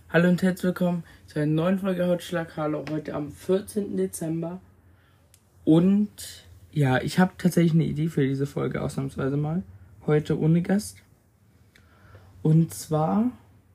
Hallo und herzlich willkommen zu einer neuen Folge Hautschlag Hallo, heute am 14. Dezember. Und ja, ich habe tatsächlich eine Idee für diese Folge, ausnahmsweise mal. Heute ohne Gast. Und zwar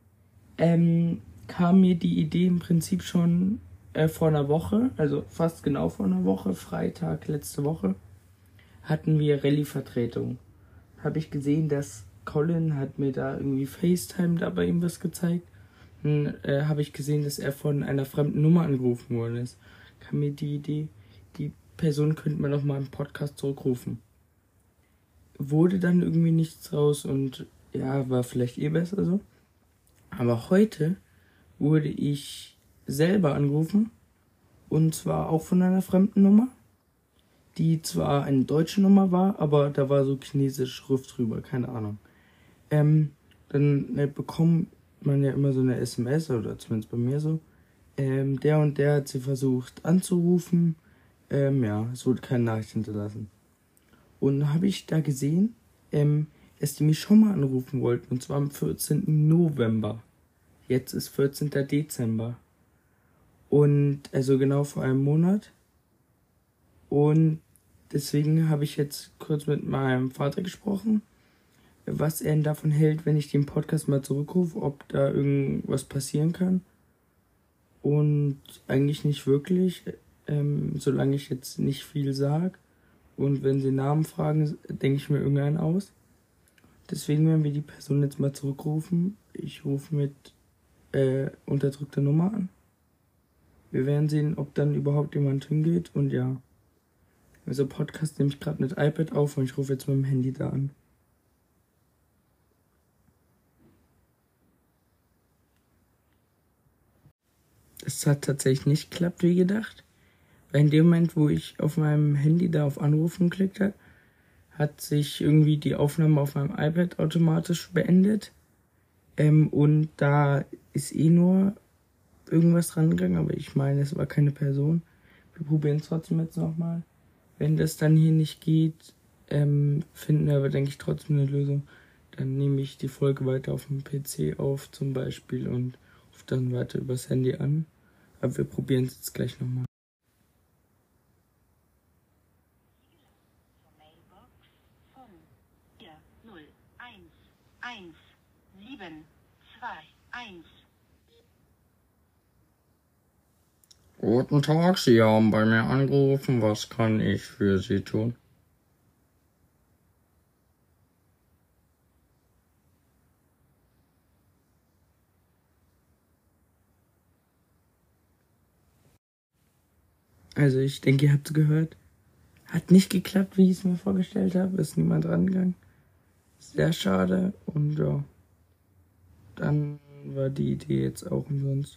kam mir die Idee im Prinzip schon vor einer Woche, also fast genau vor einer Woche, Freitag letzte Woche, hatten wir Rallye-Vertretung. Habe ich gesehen, dass Colin hat mir da irgendwie FaceTime da bei ihm was gezeigt. Dann habe ich gesehen, dass er von einer fremden Nummer angerufen worden ist. Kam mir die Idee, die Person könnte man noch mal im Podcast zurückrufen. Wurde dann irgendwie nichts raus und ja, war vielleicht besser so. Aber heute wurde ich selber angerufen und zwar auch von einer fremden Nummer, die zwar eine deutsche Nummer war, aber da war so chinesische Schrift drüber, keine Ahnung. Dann bekommt man ja immer so eine SMS, oder zumindest bei mir so. Der und der hat sie versucht anzurufen. Es wurde keine Nachricht hinterlassen. Und habe ich da gesehen, dass die mich schon mal anrufen wollten, und zwar am 14. November. Jetzt ist 14. Dezember. Und also genau vor einem Monat. Und deswegen habe ich jetzt kurz mit meinem Vater gesprochen, was er denn davon hält, wenn ich den Podcast mal zurückrufe, ob da irgendwas passieren kann. Und eigentlich nicht wirklich, solange ich jetzt nicht viel sage. Und wenn sie Namen fragen, denke ich mir irgendeinen aus. Deswegen werden wir die Person jetzt mal zurückrufen. Ich rufe mit unterdrückter Nummer an. Wir werden sehen, ob dann überhaupt jemand hingeht. Und ja, also Podcast nehme ich gerade mit iPad auf und ich rufe jetzt mit dem Handy da an. Es hat tatsächlich nicht geklappt, wie gedacht. Weil in dem Moment, wo ich auf meinem Handy da auf Anrufen geklickt habe, hat sich irgendwie die Aufnahme auf meinem iPad automatisch beendet. Und da ist nur irgendwas dran gegangen, aber ich meine, es war keine Person. Wir probieren es trotzdem jetzt nochmal. Wenn das dann hier nicht geht, finden wir aber, denke ich, trotzdem eine Lösung. Dann nehme ich die Folge weiter auf dem PC auf zum Beispiel und rufe dann weiter übers Handy an. Aber wir probieren es jetzt gleich nochmal. Mailbox von 4011721. Guten Tag, Sie haben bei mir angerufen. Was kann ich für Sie tun? Also ich denke, ihr habt es gehört. Hat nicht geklappt, wie ich es mir vorgestellt habe. Ist niemand rangegangen. Sehr schade. Und ja, dann war die Idee jetzt auch umsonst.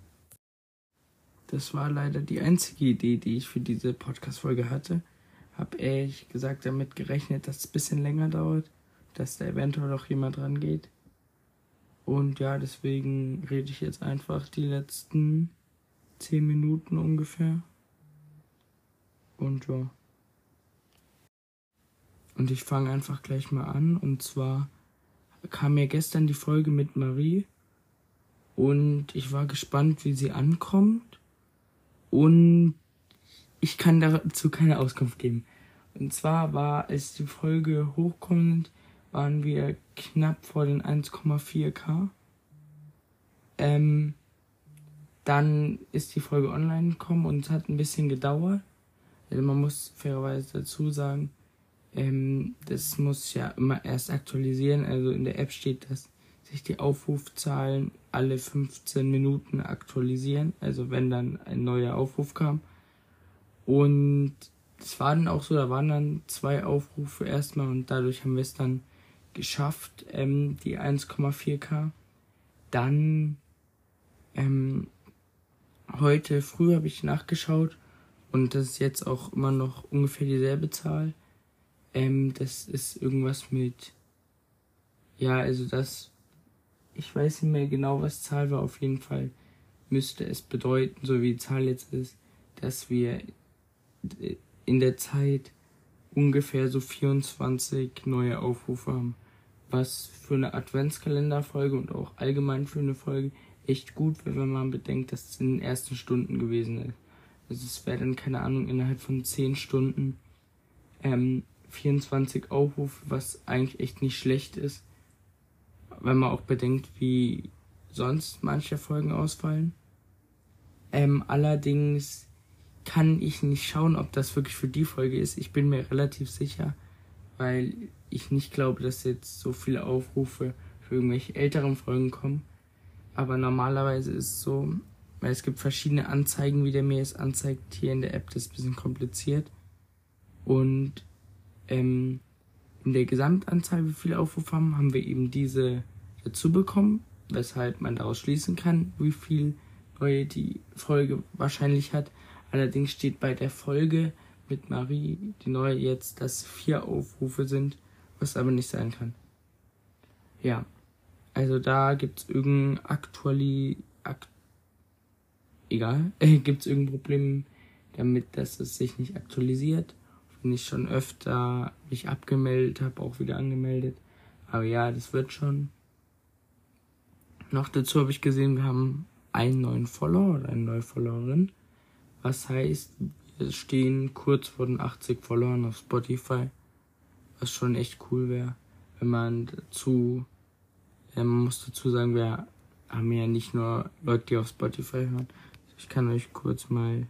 Das war leider die einzige Idee, die ich für diese Podcast-Folge hatte. Hab ehrlich gesagt damit gerechnet, dass es ein bisschen länger dauert, dass da eventuell auch jemand rangeht. Und ja, deswegen rede ich jetzt einfach die letzten 10 Minuten ungefähr. Und ja. Und ich fange einfach gleich mal an. Und zwar kam mir gestern die Folge mit Marie. Und ich war gespannt, wie sie ankommt. Und ich kann dazu keine Auskunft geben. Und zwar war, als die Folge hochkommt, waren wir knapp vor den 1,4K. Dann ist die Folge online gekommen und es hat ein bisschen gedauert. Also man muss fairerweise dazu sagen, das muss ja immer erst aktualisieren. Also in der App steht, dass sich die Aufrufzahlen alle 15 Minuten aktualisieren. Also wenn dann ein neuer Aufruf kam. Und es war dann auch so, da waren dann 2 Aufrufe erstmal und dadurch haben wir es dann geschafft, die 1,4K. Dann heute früh habe ich nachgeschaut und das ist jetzt auch immer noch ungefähr dieselbe Zahl. Das ist irgendwas mit, ja, also das, ich weiß nicht mehr genau, was Zahl war, auf jeden Fall müsste es bedeuten, so wie die Zahl jetzt ist, dass wir in der Zeit ungefähr so 24 neue Aufrufe haben. was für eine Adventskalenderfolge und auch allgemein für eine Folge echt gut wäre, wenn man bedenkt, dass es in den ersten Stunden gewesen ist. Also es wäre dann, keine Ahnung, innerhalb von 10 Stunden 24 Aufrufe, was eigentlich echt nicht schlecht ist, wenn man auch bedenkt, wie sonst manche Folgen ausfallen. Allerdings kann ich nicht schauen, ob das wirklich für die Folge ist. Ich bin mir relativ sicher, weil ich nicht glaube, dass jetzt so viele Aufrufe für irgendwelche älteren Folgen kommen. Aber normalerweise ist es so, weil es gibt verschiedene Anzeigen, wie der mir es anzeigt hier in der App. Das ist ein bisschen kompliziert. Und in der Gesamtanzahl, wie viele Aufrufe haben wir eben diese dazu bekommen, weshalb man daraus schließen kann, wie viel neue die Folge wahrscheinlich hat. Allerdings steht bei der Folge mit Marie, die neue jetzt, dass 4 Aufrufe sind, was aber nicht sein kann. Ja, also da gibt's irgendein gibt's irgendein Problem damit, dass es sich nicht aktualisiert. Wenn ich schon öfter mich abgemeldet habe, auch wieder angemeldet. Aber ja, das wird schon. Noch dazu habe ich gesehen, wir haben einen neuen Follower oder eine neue Followerin. Was heißt, wir stehen kurz vor den 80 Followern auf Spotify. Was schon echt cool wäre, wenn man man muss dazu sagen, wir haben ja nicht nur Leute, die auf Spotify hören. Ich kann euch kurz mal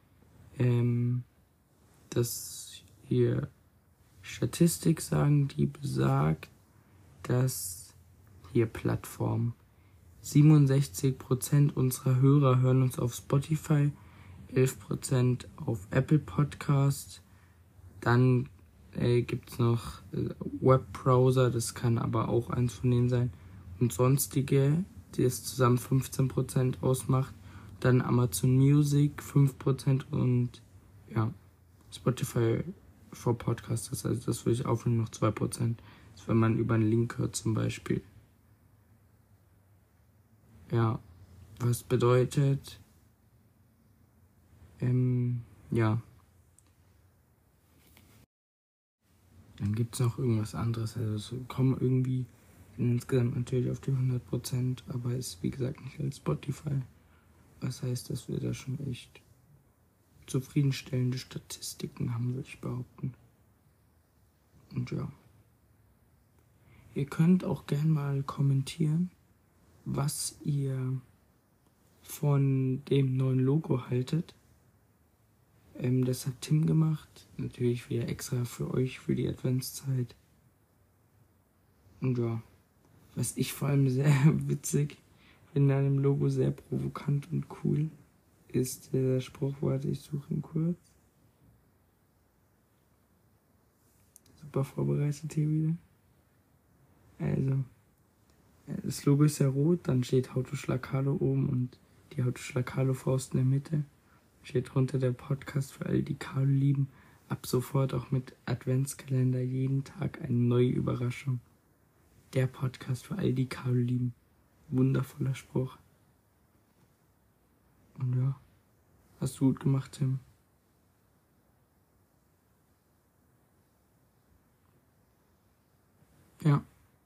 das hier Statistik sagen, die besagt, dass hier Plattform 67% unserer Hörer hören uns auf Spotify, 11% auf Apple Podcast, dann gibt's noch Webbrowser, das kann aber auch eins von denen sein, und sonstige, die es zusammen 15% ausmacht, dann Amazon Music 5% und ja, Spotify for Podcasters, also das würde ich aufnehmen, noch 2%. Das ist, wenn man über einen Link hört zum Beispiel. Ja, was bedeutet, ja. Dann gibt's noch irgendwas anderes, also es kommen irgendwie insgesamt natürlich auf die 100%, aber ist wie gesagt nicht als Spotify. Was heißt, dass wir da schon echt zufriedenstellende Statistiken haben, würde ich behaupten. Und ja. Ihr könnt auch gern mal kommentieren, was ihr von dem neuen Logo haltet. Das hat Tim gemacht. Natürlich wieder extra für euch, für die Adventszeit. Und ja, was ich vor allem sehr witzig finde an dem Logo, sehr provokant und cool, ist der Spruch, warte, ich suche ihn kurz. Super vorbereitet hier wieder. Also, das Logo ist ja rot, dann steht How to Schlacalo oben und die How to Schlacalo Faust in der Mitte. Steht drunter der Podcast für all die Carlo lieben. Ab sofort auch mit Adventskalender, jeden Tag eine neue Überraschung. Der Podcast für all die Carlo lieben. Wundervoller Spruch. Und ja, hast du gut gemacht, Tim. Ja.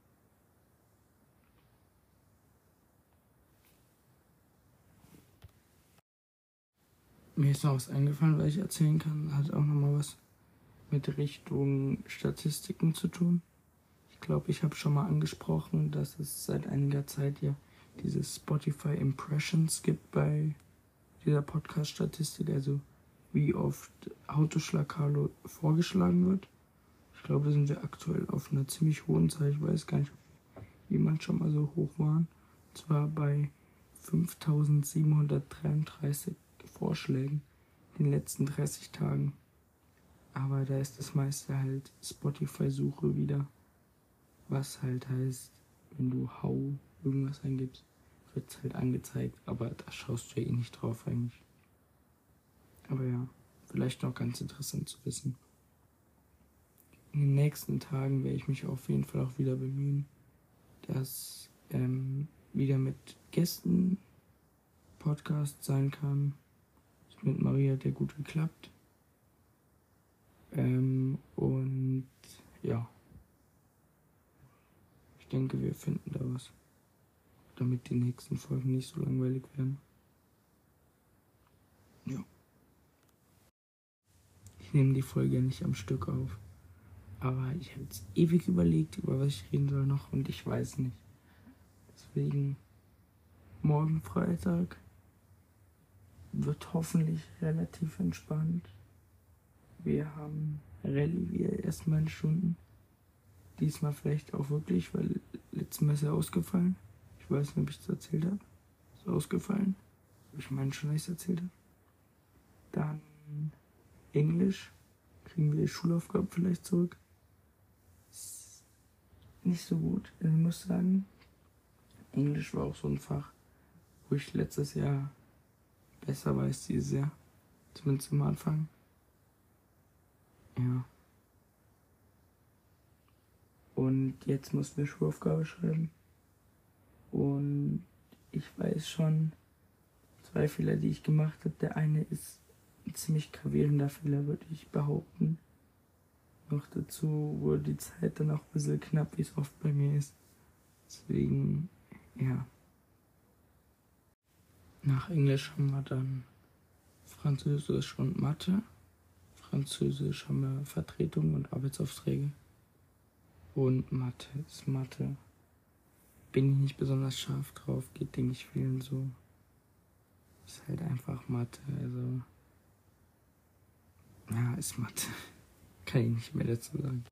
Mir ist noch was eingefallen, was ich erzählen kann. Hat auch nochmal was mit Richtung Statistiken zu tun. Ich glaube, ich habe schon mal angesprochen, dass es seit einiger Zeit ja diese Spotify Impressions gibt bei dieser Podcast-Statistik. Also wie oft How to Schlacalo vorgeschlagen wird. Ich glaube, da sind wir aktuell auf einer ziemlich hohen Zahl. Ich weiß gar nicht, ob jemand schon mal so hoch waren. Und zwar bei 5733 Vorschlägen in den letzten 30 Tagen. Aber da ist das meiste halt Spotify-Suche wieder. Was halt heißt, wenn du How irgendwas eingibst, wird es halt angezeigt. Aber da schaust du ja eh nicht drauf eigentlich. Aber ja, vielleicht noch ganz interessant zu wissen. In den nächsten Tagen werde ich mich auf jeden Fall auch wieder bemühen, dass wieder mit Gästen Podcast sein kann. Das mit Maria hat ja gut geklappt. Und ja. denke, wir finden da was, damit die nächsten Folgen nicht so langweilig werden. Ja. Ich nehme die Folge nicht am Stück auf. Aber ich habe jetzt ewig überlegt, über was ich reden soll noch und ich weiß nicht. Deswegen morgen Freitag wird hoffentlich relativ entspannt. Wir haben Rallye wieder erstmal in Stunden. Diesmal vielleicht auch wirklich, weil letztes Mal ist er ausgefallen. Ich weiß nicht, ob ich es erzählt habe. Ist ausgefallen. Ich meine schon, dass ich es erzählt habe. Dann Englisch. Kriegen wir die Schulaufgaben vielleicht zurück. Ist nicht so gut. Also ich muss sagen, Englisch war auch so ein Fach, wo ich letztes Jahr besser war als dieses Jahr. Zumindest am Anfang. Ja. Und jetzt mussten wir Schulaufgabe schreiben. Und ich weiß schon, 2 Fehler, die ich gemacht habe. Der eine ist ein ziemlich gravierender Fehler, würde ich behaupten. Noch dazu wurde die Zeit dann auch ein bisschen knapp, wie es oft bei mir ist. Deswegen, ja. Nach Englisch haben wir dann Französisch und Mathe. Französisch haben wir Vertretung und Arbeitsaufträge. Und Mathe ist Mathe. Bin ich nicht besonders scharf drauf, geht, denke ich, vielen so. Ist halt einfach Mathe, also. Ja, ist Mathe. Kann ich nicht mehr dazu sagen.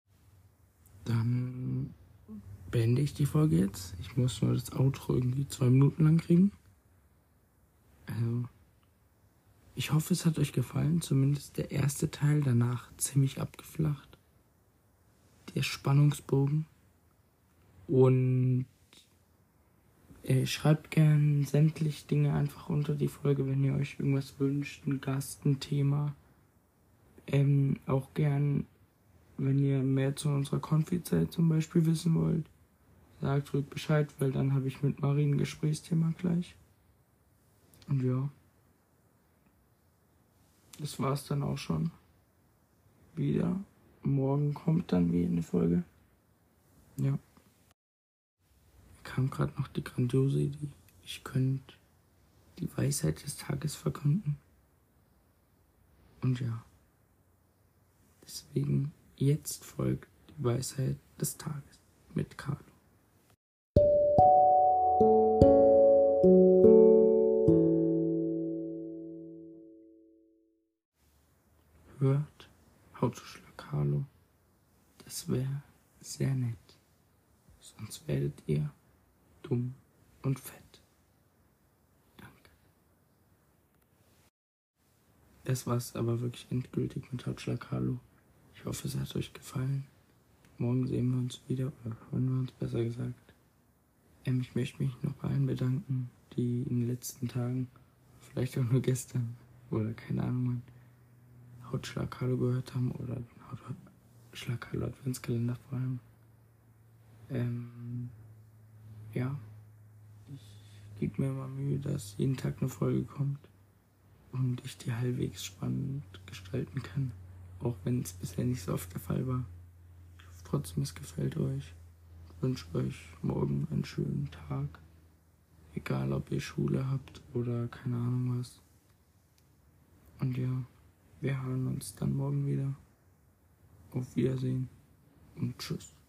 Dann beende ich die Folge jetzt. Ich muss nur das Outro irgendwie 2 Minuten lang kriegen. Also, ich hoffe, es hat euch gefallen. Zumindest der erste Teil, danach ziemlich abgeflacht. Der Spannungsbogen. Und schreibt gern sämtliche Dinge einfach unter die Folge, wenn ihr euch irgendwas wünscht, ein Gast, ein Thema. Auch gern, wenn ihr mehr zu unserer Konfi-Zeit zum Beispiel wissen wollt, sagt ruhig Bescheid, weil dann habe ich mit Marie ein Gesprächsthema gleich. Und ja, das war's dann auch schon. Wieder. Morgen kommt dann wieder eine Folge. Ja. Mir kam gerade noch die grandiose Idee. Ich könnte die Weisheit des Tages verkünden. Und ja. Deswegen jetzt folgt die Weisheit des Tages mit Carlo. Hört Hautzuschlag Carlo. Das wäre sehr nett. Sonst werdet ihr dumm und fett. Danke. Das war's aber wirklich endgültig mit Hautschlag Carlo. Ich hoffe, es hat euch gefallen. Morgen sehen wir uns wieder, oder hören wir uns besser gesagt. Ich möchte mich noch bei allen bedanken, die in den letzten Tagen, vielleicht auch nur gestern, oder keine Ahnung, wann, Hautschlag Carlo gehört haben, oder Hautschlag Carlo Adventskalender vor allem. Ja, ich gebe mir immer Mühe, dass jeden Tag eine Folge kommt und ich die halbwegs spannend gestalten kann. Auch wenn es bisher nicht so oft der Fall war. Ich hoffe trotzdem, es gefällt euch. Ich wünsche euch morgen einen schönen Tag. Egal, ob ihr Schule habt oder keine Ahnung was. Und ja, wir hören uns dann morgen wieder. Auf Wiedersehen und tschüss.